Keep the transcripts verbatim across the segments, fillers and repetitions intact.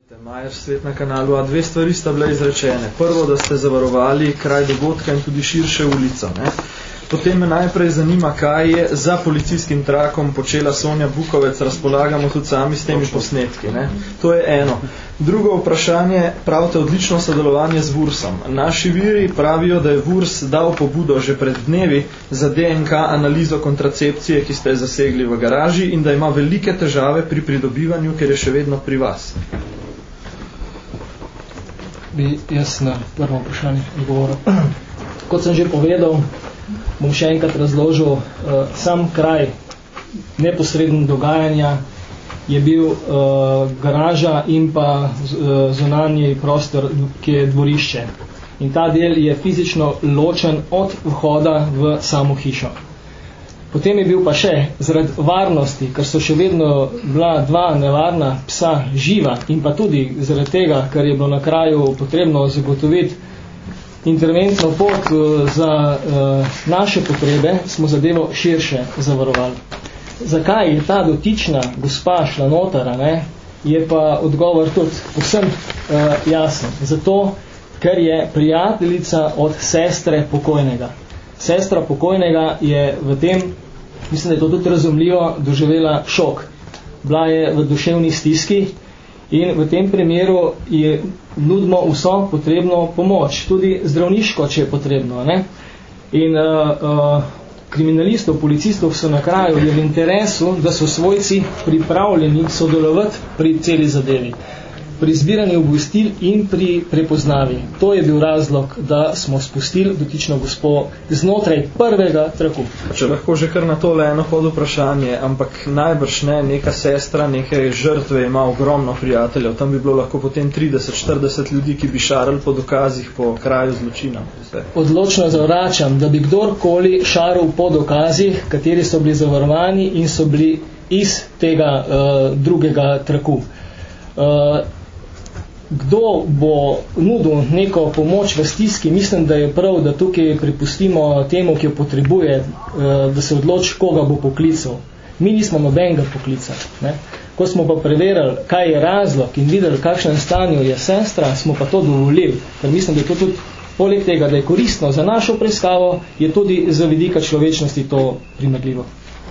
Majer Svet na kanalu A. Dve stvari sta bile izrečene. Prvo, da ste zavarovali kraj dogodka in tudi širše ulico. Ne? Potem me najprej zanima, kaj je za policijskim trakom počela Sonja Bukovec, razpolagamo tudi sami s temi posnetki. Ne? To je eno. Drugo vprašanje, pravite odlično sodelovanje z Vursom. Naši viri pravijo, da je Vurs dal pobudo že pred dnevi za D N K analizo kontracepcije, ki ste zasegli v garaži in da ima velike težave pri pridobivanju, ker je še vedno pri vas. Bi jaz na prvo vprašanje odgovoril. Kot sem že povedal, bom še enkrat razložil, uh, sam kraj neposredno dogajanja je bil uh, garaža in pa uh, zunanji prostor, ki je dvorišče. In ta del je fizično ločen od vhoda v samo hišo. Potem je bil pa še zaradi varnosti, ker so še vedno bila dva nevarna psa živa in pa tudi zaradi tega, ker je bilo na kraju potrebno zagotoviti interventno pot za uh, naše potrebe, smo zadevo širše zavarovali. Zakaj je ta dotična gospa šla notara, ne, je pa odgovor tudi povsem uh, jasen. Zato, ker je prijateljica od sestre pokojnega. Sestra pokojnega je v tem, mislim, da je to tudi razumljivo, doživela šok. Bila je v duševni stiski in v tem primeru je nudimo vso potrebno pomoč, tudi zdravniško, če je potrebno. Ne? In uh, uh, kriminalistov, policistov so na kraju je v interesu, da so svojci pripravljeni sodelovati pri celi zadevi, pri zbiranju obvestil in pri prepoznavi. To je bil razlog, da smo spustili dotično gospo znotraj prvega traku. Če lahko že kar na tole eno pod vprašanje, ampak najbrž ne, neka sestra, neke žrtve ima ogromno prijateljev. Tam bi bilo lahko potem trideset štirideset ljudi, ki bi šarali po dokazih po kraju zločina. Odločno zavračam, da bi kdorkoli šaral po dokazih, kateri so bili zavarovani in so bili iz tega uh, drugega traku. Uh, Kdo bo nudil neko pomoč v stiski, mislim, da je prav, da tukaj pripustimo temu, ki jo potrebuje, da se odloči, koga bo poklical. Mi nismo nobenega poklica. Ne? Ko smo pa preverili, kaj je razlog in videli, kakšnem stanju je sestra, smo pa to dovolili. Ker mislim, da je to tudi poleg tega, da je koristno za našo preiskavo, je tudi za vidika človečnosti to primerljivo.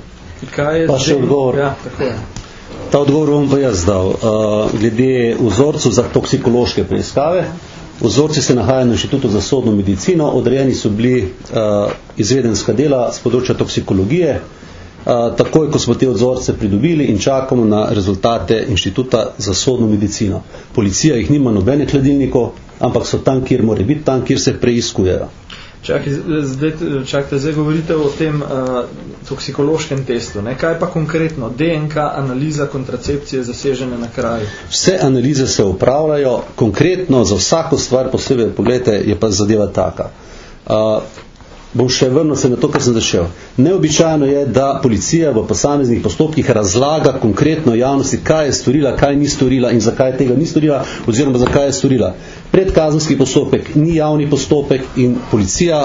Kaj je pa še odgovor. Ja, tako je. Ta odgovor bom pa jaz dal. Uh, glede vzorcev za toksikološke preiskave, vzorci se nahajajo na Inštitutu za sodno medicino, odrejeni so bili uh, izvedenska dela z področja toksikologije, uh, takoj, ko smo te vzorce pridobili in čakamo na rezultate Inštituta za sodno medicino. Policija jih nima nobene hladilnikov, ampak so tam, kjer more biti, tam, kjer se preiskujejo. Čakaj, zdaj, čakajte, zdaj govorite o tem uh, toksikološkem testu. Ne? Kaj pa konkretno? D N K analiza kontracepcije zasežene na kraju? Vse analize se upravljajo, konkretno za vsako stvar posebej, pogledajte, je pa zadeva taka. Uh, bom še vrnil se na to, kar sem začel. Neobičajno je, da policija v posameznih postopkih razlaga konkretno javnosti, kaj je storila, kaj ni storila in zakaj tega ni storila, oziroma zakaj je storila. Predkazenski postopek ni javni postopek in policija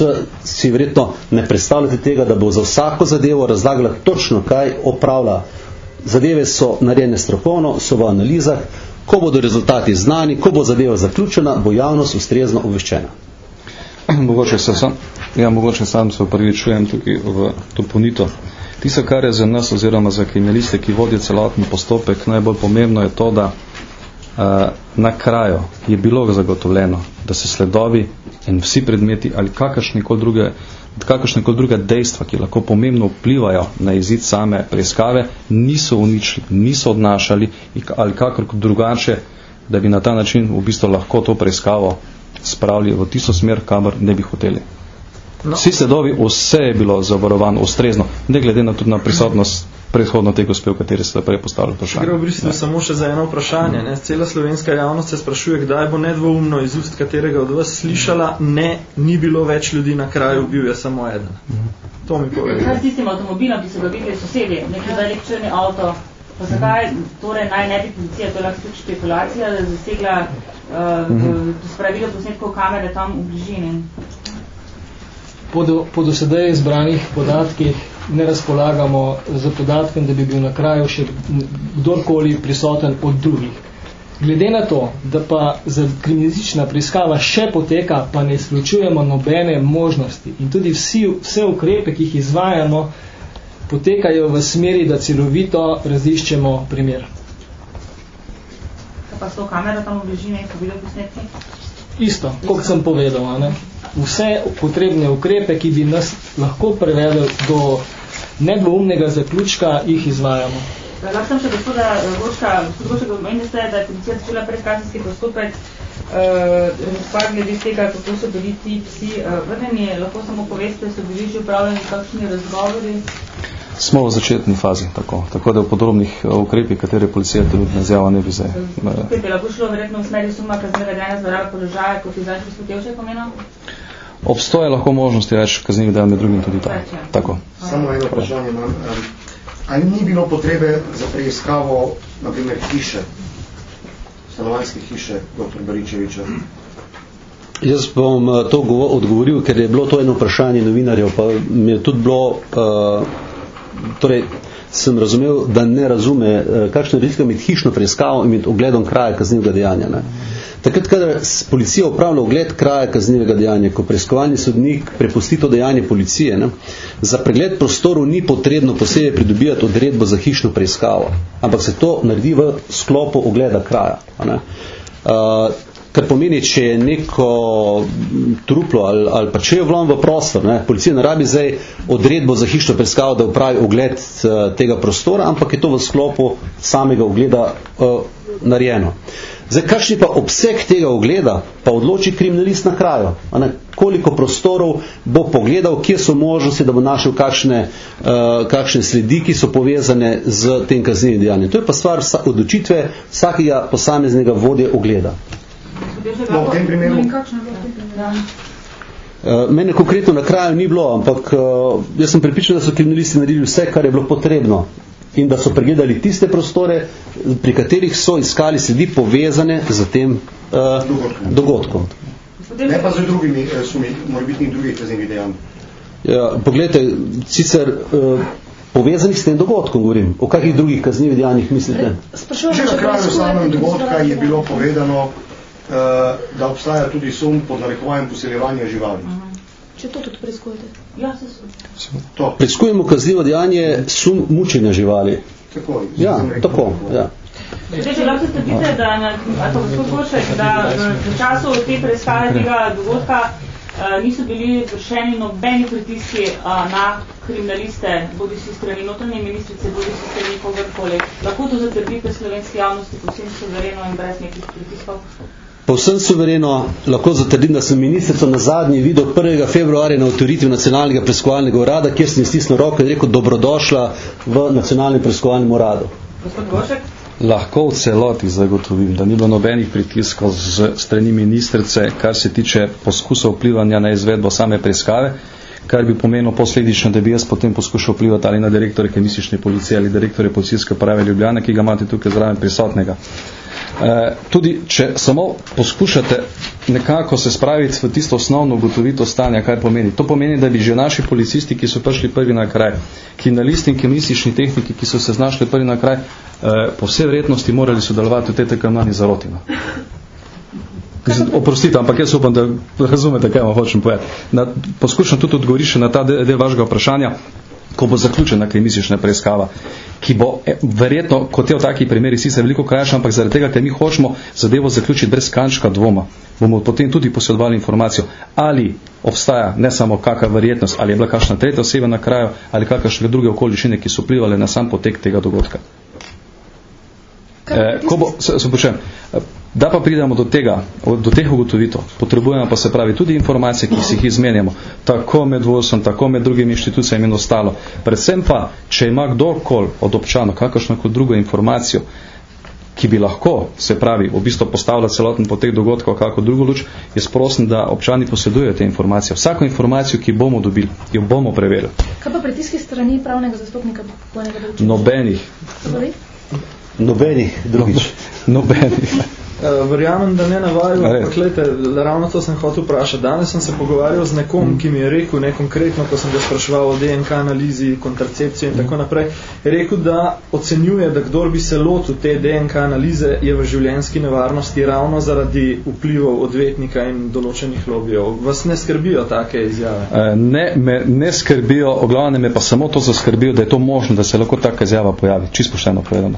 si verjetno ne predstavljate tega, da bo za vsako zadevo razlagala točno, kaj opravlja. Zadeve so narejene strokovno, so v analizah, ko bodo rezultati znani, ko bo zadeva zaključena, bo javnost ustrezno obveščena. Mogoče se sam, ja, mogoče sam se upravičujem tukaj v dopolnitev. Tisto, kar je za nas oziroma za kriminaliste, ki vodijo celoten postopek, najbolj pomembno je to, da uh, na kraju je bilo zagotovljeno, da se sledovi in vsi predmeti ali kakršnekoli druge, kakršnekoli druge dejstva, ki lahko pomembno vplivajo na izid same preiskave, niso uničili, niso odnašali ali kakor drugače, da bi na ta način v bistvu lahko to preiskavo spravili v tisto smer, kamor ne bi hoteli. No. Vsi sledovi, vse je bilo zavarovano ustrezno, ne glede na tudi na prisotnost predhodno te gospe, v kateri se prej postavili vprašanje. Gre v bistvu samo še za eno vprašanje. Ne? Cela slovenska javnost se sprašuje, kdaj bo nedvoumno iz ust katerega od vas slišala, ne, ni bilo več ljudi na kraju, bil je samo eden. Mhm. To mi povedal. Kaj s tistim avtomobilom, ki so ga videli sosedi, neki velik črni avto, pa zakaj torej naj ne bi policija, to je lahko tudi špekulacija, da je zasegla uh, spravilo posnetkov kamere tam v bližini? Po, do, po dosedaj izbranih podatkih ne razpolagamo z podatkom, da bi bil na kraju še kdorkoli prisoten od drugih. Glede na to, da pa za kriminalistična preiskava še poteka, pa ne izključujemo nobene možnosti in tudi vsi, vse ukrepe, ki jih izvajamo, potekajo v smeri, da celovito raziščemo primer. Pa s to kamero tam v bližini, ko video posnetki? Isto, kot sem povedal, ne? Vse potrebne ukrepe, ki bi nas lahko prevedli do nedvoumnega zaključka, jih izvajamo. Lahko sem še gospoda Goška, gospod Goška, omenili ste, da je policija začela predkazenski postopek, razpad glede tega, kako so bili ti psi vrneni, lahko samo poveste, so bili že upravljeni kakšni razgovori? Smo v začetni fazi, tako, tako da v podrobnih ukrepih, katere policija trenutno izjava ne bi zdaj. Kaj bi lahko šlo verjetno v smeri suma kaznivega dejanja zlorabe položaja, kot je zdaj gospod Tevšek pomenil? Obstoje lahko možnosti več kaznivih dejanj, med drugim tudi ta. Tako. Samo eno vprašanje imam. Ali ni bilo potrebe za preiskavo, na primer, hiše, stanovanjske hiše doktor Baričeviča? Jaz bom to odgovoril, ker je bilo to eno vprašanje novinarjev, pa mi je tudi bilo, uh, torej, sem razumel, da ne razume, uh, kakšna je razlika med hišno preiskavo in med ogledom kraja kaznivega dejanja. Ne? Takrat, kadar policija upravlja ogled kraja kaznivega dejanja, ko preiskovalni sodnik prepusti to dejanje policije, ne, za pregled prostorov ni potrebno posebej pridobivati odredbo za hišno preiskavo, ampak se to naredi v sklopu ogleda kraja. Ne. Uh, kar pomeni, če je neko truplo ali, ali pa če je vlom v prostor, ne, policija ne rabi zdaj odredbo za hišno preiskavo, da upravi ogled uh, tega prostora, ampak je to v sklopu samega ogleda uh, narejeno. Zdaj, kakšni pa obseg tega ogleda, pa odloči kriminalist na kraju. Ne, koliko prostorov bo pogledal, kje so možnosti, da bo našel kakšne, uh, kakšne sledi, ki so povezane z tem kaznivim dejanjem. To je pa stvar odločitve vsakega posameznega vodje ogleda. No, v tem primeru... Uh, mene konkretno na kraju ni bilo, ampak uh, jaz sem pripričan, da so kriminalisti naredili vse, kar je bilo potrebno. In da so pregledali tiste prostore, pri katerih so iskali sledi povezane z tem uh, dogodkom. Ne pa z drugimi eh, sumi, morebitnih drugih kaznivih dejanj. Ja, pogledajte, sicer uh, povezanih s tem dogodkom govorim. O kakih drugih kaznivih dejanjih mislite? Že na kraju samem dogodka je bilo povedano, uh, da obstaja tudi sum pod narekovanjem poseljevanja živali. Uh-huh. Če to tudi preiskujete? Ja, se so. Preiskujemo kaznivo dejanje sum mučenja živali. Tako, ja, tako, ja. Če lahko se trdite, da, a to gospod Gošek, da v času te preiskave tega dogodka uh, niso bili vršeni nobeni pritiski uh, na kriminaliste, bodi si strani notranje ministrice, bodi si strani kogarkoli. Lahko to zatrdite slovenski javnosti povsem suvereno in brez nekih pritiskov? Povsem suvereno lahko zatrdim, da sem ministrico na zadnji videl prvega februarja na avtoritvi Nacionalnega preiskovalnega urada, kjer sem stisnil roko in rekel dobrodošla v Nacionalnem preiskovalnem uradu. Gospod Gošek? Lahko v celoti zagotovim, da ni bilo nobenih pritiskov z strani ministrice, kar se tiče poskusov vplivanja na izvedbo same preiskave, kar bi pomenilo posledično, da bi jaz potem poskušal vplivati ali na direktorje kriminalistične policije ali direktorje policijske uprave Ljubljana, ki ga imate tukaj zraven prisotnega. Uh, tudi če samo poskušate nekako se spraviti v tisto osnovno ugotovitev stanja, kaj pomeni. To pomeni, da bi že naši policisti, ki so prišli prvi na kraj, kriminalisti in kriminalistični tehniki, ki so se znašli prvi na kraj, uh, po vsej verjetnosti morali sodelovati v tej tako imenovani zaroti. Oprostite, ampak jaz upam, da razumete, kaj vam hočem povedati. Na, poskušam tudi odgovoriti še na ta del, del vašega vprašanja, ko bo zaključena kriminalistična preiskava, ki bo verjetno, kot je v takih primerih, sicer veliko krajša, ampak zaradi tega, ker mi hočemo zadevo zaključiti brez kančka dvoma, bomo potem tudi posredovali informacijo, ali obstaja ne samo kakšna verjetnost, ali je bila kakšna tretja oseba na kraju, ali kakšne druge okoliščine, ki so vplivale na sam potek tega dogodka. Eh, ko bo, se, se počujem, da pa pridemo do tega, do teh ugotovitev, potrebujemo pa se pravi tudi informacije, ki si jih izmenjamo, tako med vodstvom, tako med drugimi inštitucijami in ostalo. Predvsem pa, če ima kdorkoli od občanov kakšno kot drugo informacijo, ki bi lahko, se pravi, v bistvu postavila celoten potek dogodkov kako drugo luč, jaz prosim, da občani posedujejo te informacije. Vsako informacijo, ki bomo dobili, jo bomo preverili. Kaj pa pritiski strani pravnega zastopnika? Nobenih. Nobenih, drugič. Nobenih. Uh, verjamem, da ne navajajo, ampak glejte, ravno to sem hotel vprašati. Danes sem se pogovarjal z nekom, ki mi je rekel, ne konkretno, ko sem ga spraševal o D N K analizi, kontracepciji in tako naprej, je rekel, da ocenjuje, da kdor bi se lotil te D N K analize, je v življenjski nevarnosti ravno zaradi vplivov odvetnika in določenih lobijev. Vas ne skrbijo take izjave? Ne, me ne skrbijo, o glavnem me pa samo to zaskrbijo, da je to možno, da se lahko taka izjava pojavi. Čisto pošteno povedano.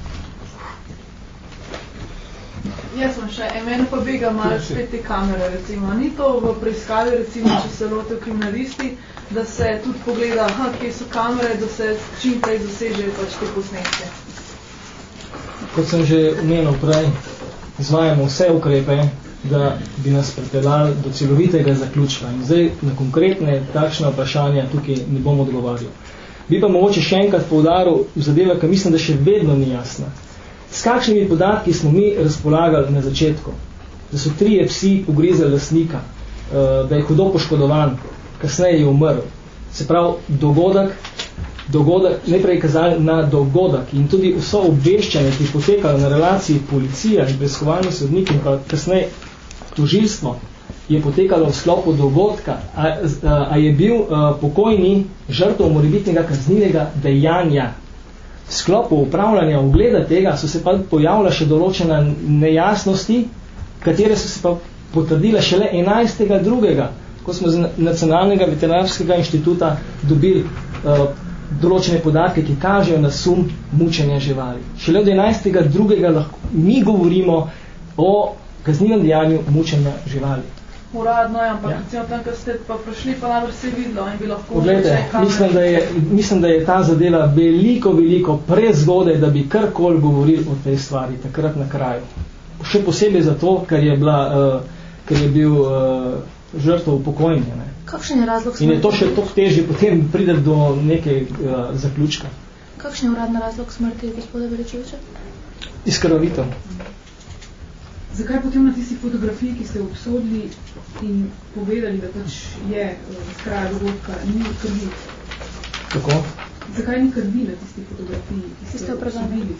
Jaz sem še, mene pa bega malo spet te kamere, recimo. Ni to v preiskavi, recimo, če se lotev kriminalisti, da se tudi pogleda, aha, kje so kamere, da se čim prej zasežejo pač te posnetke. Kot sem že omenil prej, izvajamo vse ukrepe, da bi nas pripeljali do celovitega zaključka. In zdaj na konkretne takšne vprašanja tukaj ne bom odgovarjal. Bi pa mogoče še enkrat poudaril zadeva, ki mislim, da še vedno ni jasna. S kakšnimi podatki smo mi razpolagali na začetku? Da so trije psi pogrizali lastnika, da je hudo poškodovan, kasneje je umrl. Se pravi, dogodek, dogodek najprej kazali na dogodek in tudi vso obveščanje, ki je potekalo na relaciji policija in preiskovalni sodnik in pa kasneje tožilstvo, je potekalo v sklopu dogodka, a, a, a je bil a, pokojni žrtev morebitnega kaznivega dejanja. V sklopu upravljanja ugleda tega so se pa pojavila še določena nejasnosti, katere so se pa potrdile šele enajstega drugega, ko smo z Nacionalnega veterinarskega inštituta dobili uh, določene podatke, ki kažejo na sum mučenja živali. Šele od enajstega drugega lahko mi govorimo o kaznivem dejanju mučenja živali. Uradno je, ampak ja. Recimo tam, ko ste pa prišli, pa najbolj se videlo in bi lahko... Poglejte, mislim, da je, mislim, da je ta zadela veliko, veliko prezgodaj, da bi karkoli govorili o tej stvari, takrat na kraju. Še posebej zato, ker je, bila, uh, ker je bil uh, žrtev upokojanja. Ne. Kakšen je razlog smrti? In je to še toliko težje potem pride do neke uh, zaključka. Kakšen je uradni razlog smrti, gospoda Veličeviča? Izkrvavitev. Zakaj potem na tisti fotografiji, ki ste obsodili in povedali, da pač je z kraja dogodka, ni krvi? Kako? Zakaj ni krvi na tisti fotografiji, ki ste obsodili?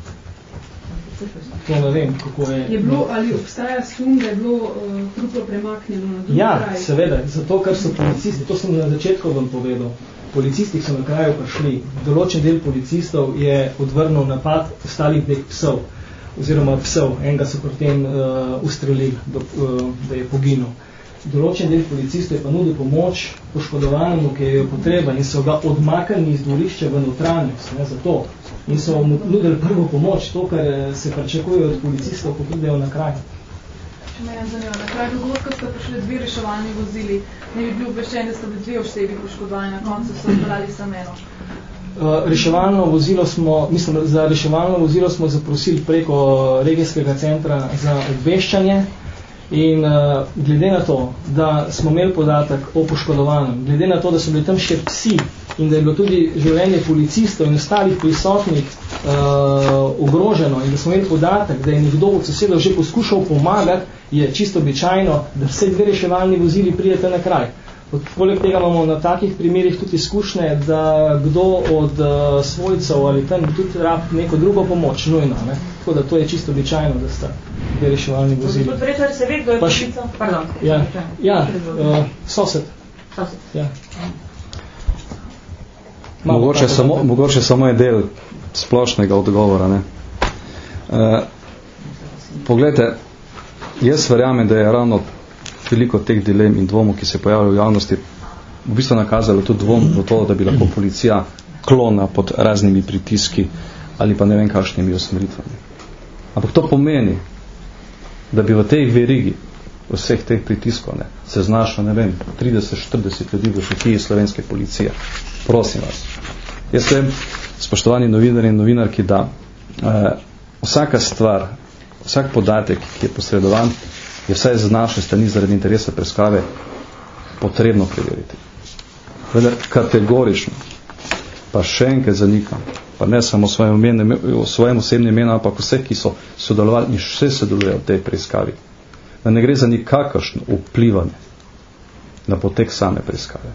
To ne vem, kako je... Je bilo, ali obstaja sum, da je bilo uh, truplo premaknjeno na drugi ja, kraj? Ja, seveda, zato, ker so policisti, to sem na začetku vam povedal, policisti, ki so na kraju prišli, določen del policistov je odvrnil napad ostalih dveh psov, oziroma psov, enega so potem uh, ustrelili, do, uh, da je poginil. Določen del policistov je pa nudil pomoč poškodovanemu, ki je potreba in so ga odmaknili iz dvorišča v notranjost, ne, zato. In so mu nudili prvo pomoč, to, kar se pričakuje od policistov, ko pridejo na kraj. Če me je zanima, na kraj dogodka ste prišli dve reševalni vozili, ne bi bil obveščen, da ste bili dve osebi poškodovani, na koncu so odpeljali samo eno. Uh, reševalno vozilo smo, mislim, za reševalno vozilo smo zaprosili preko regijskega centra za obveščanje in uh, glede na to, da smo imeli podatek o poškodovanem, glede na to, da so bili tam še psi in da je bilo tudi življenje policistov in ostalih prisotnih uh, ogroženo in da smo imeli podatek, da je nekdo od sosedov že poskušal pomagati, je čisto običajno, da vse dve reševalni vozili pridete na kraj. Poleg tega imamo na takih primerih tudi izkušnje, da kdo od uh, svojcev ali tam tudi rab neko drugo pomoč, nujno. Ne? Tako da to je čisto običajno, da sta dve reševalni vozili. Podprečar se ve, kdo je poklical? Pardon. Ja, ja uh, sosed. Sosed. Ja. Mogoče samo, mogoče samo je del splošnega odgovora. Ne? Uh, poglejte, jaz verjamem, da je ravno veliko teh dilem in dvomov, ki se pojavljajo v javnosti, v bistvu nakazalo tudi dvom v to, da bi lahko policija klona pod raznimi pritiski ali pa ne vem kakšnimi usmeritvami. Ampak to pomeni, da bi v tej verigi vseh teh pritiskov ne, se znašlo, ne vem, trideset štirideset ljudi v šefiji slovenske policije. Prosim vas. Jaz vem, spoštovani novinarji in novinarki, da eh, vsaka stvar, vsak podatek, ki je posredovan, je vsaj z naše strani zaradi interesa preiskave potrebno preveriti. Vendar kategorično, pa še enkrat zanikam, pa ne samo v svojem osebnem imenu, ampak vse, ki so sodelovali in vse sodelujejo v tej preiskavi, da ne gre za nikakršno vplivanje na potek same preiskave.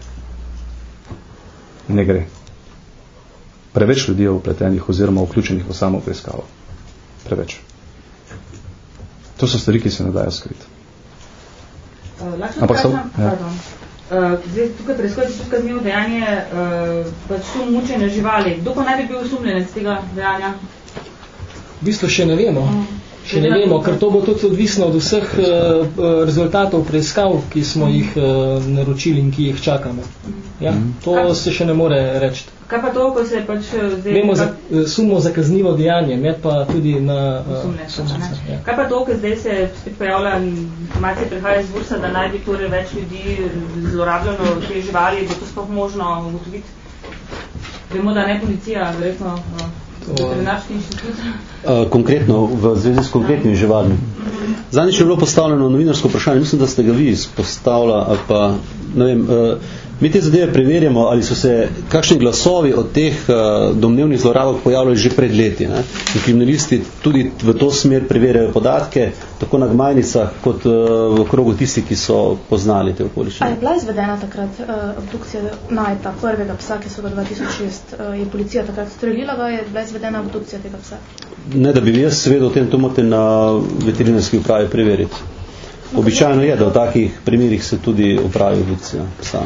Ne gre. Preveč ljudi je vpletenih oziroma vključenih v samo preiskavo. Preveč. To so stvari, ki se ne dajo skriti. Uh, Ampak so, ja. uh, zdaj, tukaj preiskujete tudi kaznivo dejanje, uh, pač sum mučenja živali. Kdo pa naj bi bil osumljenec tega dejanja? V bistvu še ne vemo. Mm. Še ne vemo, ker to bo tudi odvisno od vseh uh, rezultatov preiskav, ki smo jih uh, naročili in ki jih čakamo. Ja, to Kaj? se še ne more reči. Kaj pa to, ko se pač zdaj... Vemo za, sumo za kaznivo dejanje, med pa tudi na... Uh, sumljenca. Ja. Kaj pa to, ko zdaj se spet pojavlja informacije, prihaja iz Vursa, da naj bi torej več ljudi zlorabljeno te živali, bo to sploh možno ugotoviti? Vemo, da ne policija, verjetno... No. Uh, konkretno, v zvezi s konkretnimi živalmi. Zadnjič je bilo postavljeno novinarsko vprašanje, mislim, da ste ga vi izpostavila, ali pa, ne vem, uh, mi te zadeve preverjamo, ali so se kakšni glasovi od teh uh, domnevnih zlorabah pojavljali že pred leti. Ne? In kriminalisti tudi v to smer preverjajo podatke, tako na gmajnicah, kot uh, v krogu tistih, ki so poznali te okoliščine. A je bila izvedena takrat uh, obdukcija Najta, prvega psa, ki so ga dva tisoč šest, uh, je policija takrat strelila ga, je bila izvedena obdukcija tega psa? Ne, da bi jaz vedel o tem, to morate na veterinarski upravi preveriti. Običajno je, da v takih primerih se tudi upravi obdukcija psa.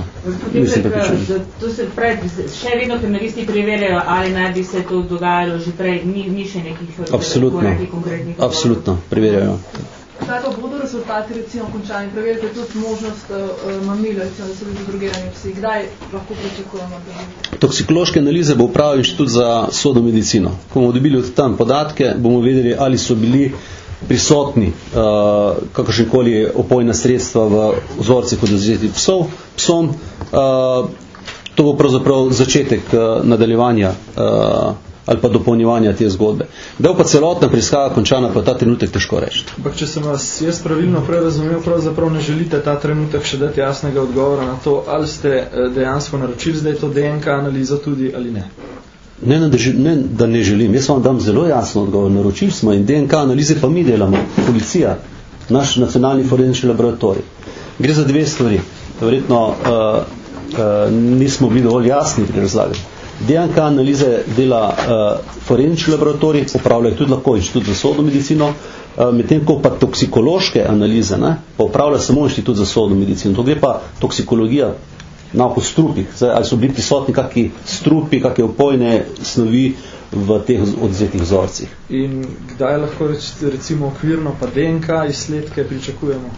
To se pravi, še vedno kriminalisti preverjajo, ali naj bi se to dogajalo že prej, ni, ni še nekih Absolutno, konkretnih absolutno, preverjajo. Zdaj pa bodo rezultati recimo končani, preverite tudi možnost uh, mamila, recimo, da so bili drogirani psi. Kdaj lahko pričakujemo? Da... Toksikološke analize bo upravil Inštitut za sodno medicino. Ko bomo dobili od tam podatke, bomo vedeli, ali so bili prisotni uh, kakršnekoli opojna sredstva v vzorcih odvzetih psov, psom. Uh, to bo pravzaprav začetek uh, nadaljevanja uh, ali pa dopolnjevanja te zgodbe. Da pa celotna preiskava končana, pa ta trenutek težko reči. Ampak če sem vas jaz pravilno prej razumel, pravzaprav ne želite ta trenutek še dati jasnega odgovora na to, ali ste dejansko naročili zdaj to D N K analizo tudi ali ne. Ne, ne, ne, da ne želim. Jaz vam dam zelo jasno odgovor. Naročili smo in D N K analize pa mi delamo. Policija, naš nacionalni forenzični laboratorij. Gre za dve stvari. Verjetno uh, uh, nismo bili dovolj jasni pri razlagi. D N K analize dela uh, forenzični laboratorij, upravljajo tudi lahko Inštitut za sodno medicino, uh, medtem ko pa toksikološke analize, ne, pa upravlja samo Inštitut za sodno medicino. To gre pa toksikologija na oko strupih. Zdaj, ali so bili prisotni kakšni strupi, kakšne opojne snovi v teh odvzetih vzorcih. In kdaj lahko recimo okvirno pa D N K izsledke pričakujemo?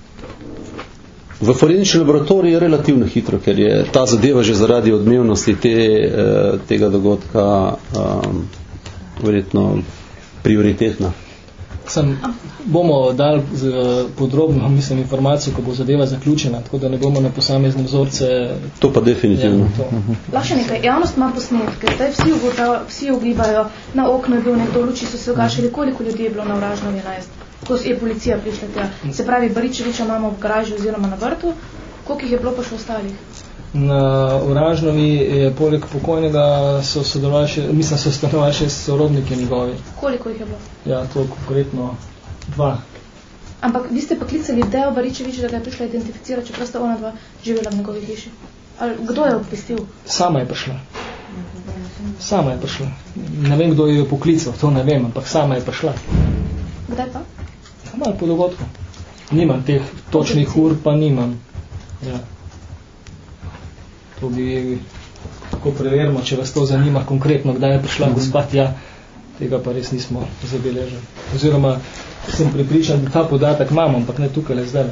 V forenzični laboratoriju je relativno hitro, ker je ta zadeva že zaradi odmevnosti te, tega dogodka um, verjetno prioritetna. Sem, bomo dali z, podrobno mislim, informacijo, ko bo zadeva zaključena, tako da ne bomo na posamezne vzorce... To pa definitivno. Ja, Lahko še nekaj, javnost ima posnetke, zdaj vsi, ugota, vsi ugibajo, na okno je bil nekdo, luči so se ugašali, koliko ljudi je bilo na Vražnovi enajst, ko je policija prišla tja. Se pravi, Baričeviča imamo v garaži oziroma na vrtu, koliko jih je bilo pa še ostalih? Na Vražnovi je poleg pokojnega so sodelovali še, mislim, so stanovali še sorodniki njegovi. Koliko jih je bilo? Ja, to konkretno dva. Ampak vi ste pa klicali Deo Baričevič, da ga je prišla identificirati, čeprav sta ona dva živela v njegovi hiši. Ali kdo je obvestil? Sama je prišla. Sama je prišla. Ne vem, kdo je jo poklical, to ne vem, ampak sama je prišla. Kdaj pa? Malo po dogodku. Nimam teh točnih ur, pa nimam. Ja. To bi tako preverimo, če vas to zanima konkretno, kdaj je prišla mm-hmm. gospa tja, tega pa res nismo zabeležili. Oziroma sem pripričan, da ta podatek imamo, ampak ne tukaj le zdaj.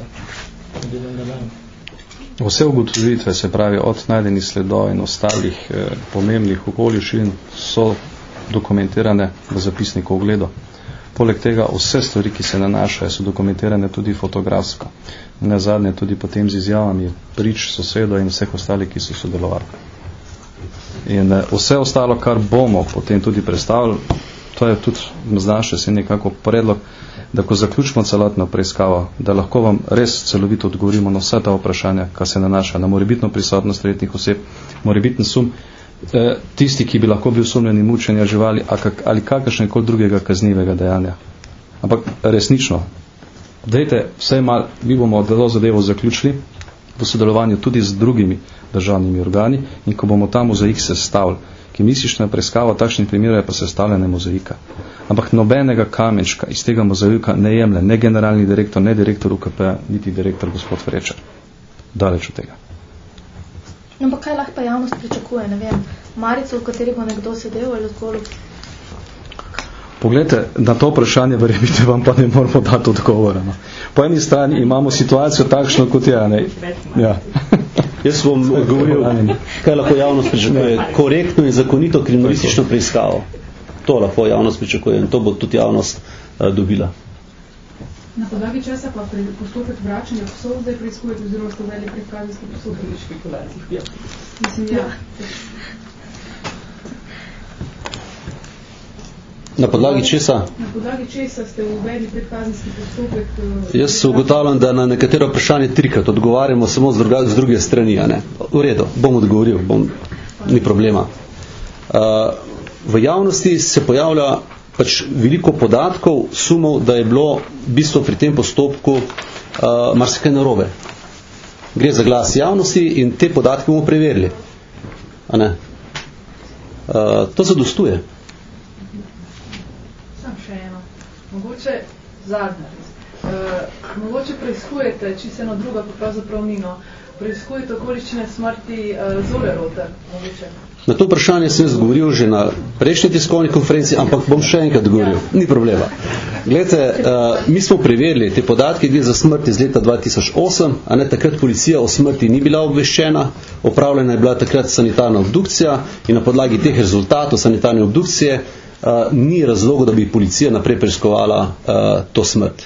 Vse ugotovitve, se pravi od najdenih sledov in ostalih eh, pomembnih okoliščin so dokumentirane v zapisniku ogledu. Poleg tega vse stvari, ki se nanašajo, so dokumentirane tudi fotografsko. In nazadnje tudi potem z izjavami prič, sosedov in vseh ostalih, ki so sodelovali. In vse ostalo, kar bomo potem tudi predstavili, to je tudi znaše se nekako predlog, da ko zaključimo celotno preiskavo, da lahko vam res celovito odgovorimo na vse ta vprašanja, kar se nanaša na morebitno prisotnost tretjih oseb, morebitni sum, tisti, ki bi lahko bil osumljeni mučenja živali ali kakršnekoli drugega kaznivega dejanja. Ampak resnično, dajte vsaj malo, mi bomo delo zadevo zaključili v sodelovanju tudi z drugimi državnimi organi in ko bomo tam mozaik sestavili, Kriminalistična preiskava takšnih primerov je pa sestavljena mozaika. Ampak nobenega kamenčka iz tega mozaika ne jemlje ne generalni direktor, ne direktor U K P, niti direktor gospod Vrečer. Daleč od tega. No, pa kaj lahko pa javnost pričakuje, ne vem, marico, v kateri bo nekdo sedel ali zgolj? Poglejte, na to vprašanje, verjemite, vam pa ne moramo dati odgovora. No. Po eni strani imamo situacijo takšno, kot je, ne. Ja. Jaz bom govoril, kaj lahko javnost pričakuje. Korektno in zakonito kriminalistično preiskavo. To lahko javnost pričakuje in to bo tudi javnost uh, dobila. Na podlagi česa pa pri postopek vračanja psov zdaj preiskujete oziroma ste uvedli predkazenski postopek? Mislim, ja. Na podlagi česa? Na podlagi česa ste uvedli predkazenski postopek? Jaz se ugotavljam, da na nekatero vprašanje trikrat odgovarjamo samo z, druga, z druge strani. A ne? V redu, bom odgovoril, bom, ni problema. Uh, v javnosti se pojavlja pač veliko podatkov, sumov, da je bilo v bistvu pri tem postopku uh, marsikaj narobe. Gre za glas javnosti in te podatke bomo preverili. A ne? Uh, to zadostuje. Mogoče zadnja res. Uh, mogoče preiskujete, če se eno druga, pa pravzaprav nino, preiskujete okoliščine smrti uh, Zore Roter, mogoče. Na to vprašanje sem govoril že na prejšnji tiskovni konferenci, ampak bom še enkrat govoril. Ni problema. Glejte, uh, mi smo preverili te podatke, gre za smrt iz leta dva tisoč osem, a ne takrat policija o smrti ni bila obveščena, opravljena je bila takrat sanitarna obdukcija in na podlagi teh rezultatov sanitarne obdukcije Uh, ni razloga, da bi policija naprej preiskovala uh, to smrt.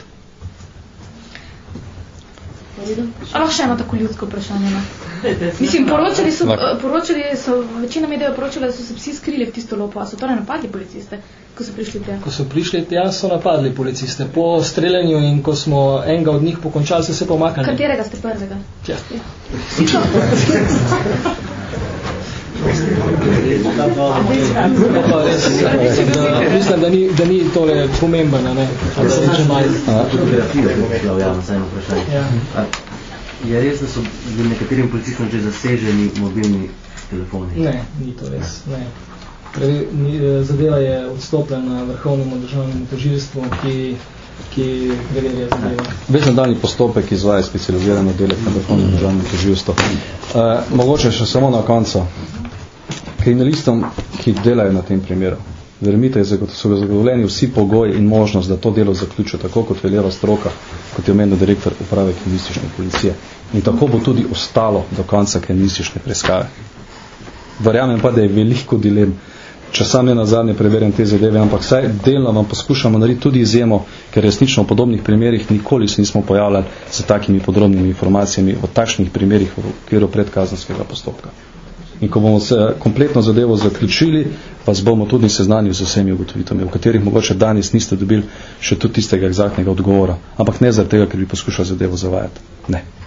Ali še eno tako ljudsko vprašanje? Ne? Mislim, poročali so, poročali so, večina medijev poročala, da so se psi skrili v tisto lopo, a so torej napadli policiste, ko so prišli tja? Ko so prišli tja, so napadli policiste. Po streljanju in ko smo enega od njih pokončali, so se pomakali. Katerega ste prvega? Tja. Mislim, da ni, da ni tole pomembno, ne? Je res, da so nekaterim policistom že zaseženi mobilni telefoni? Ne, ni to res, ne. Zadeva je odstopljena na vrhovnemu državnemu tožilstvu, ki, ki preverja zadeva. Ves nadaljni postopek izvaja specializiran oddelek na vrhovnem državnem tožilstvu. Uh, mogoče še samo na koncu. Kriminalistom, ki delajo na tem primeru, verjemite, so zagotovljeni vsi pogoji in možnost, da to delo zaključijo, tako kot veljava stroka, kot je omenil direktor uprave kriminalistične policije. In tako bo tudi ostalo do konca kriminalistične preiskave. Verjamem pa, da je veliko dilem, če sam ne nazadnje preverjam te zadeve, ampak saj delno vam poskušamo narediti tudi izjemo, ker resnično v podobnih primerih nikoli se nismo pojavljali z takimi podrobnimi informacijami o takšnih primerih v okviru predkazenskega postopka. In ko bomo se kompletno zadevo zaključili, vas bomo tudi seznanili z vsemi ugotovitvami, v katerih mogoče danes niste dobili še tudi tistega egzaktnega odgovora. Ampak ne zaradi tega, ker bi poskušali zadevo zavajati. Ne.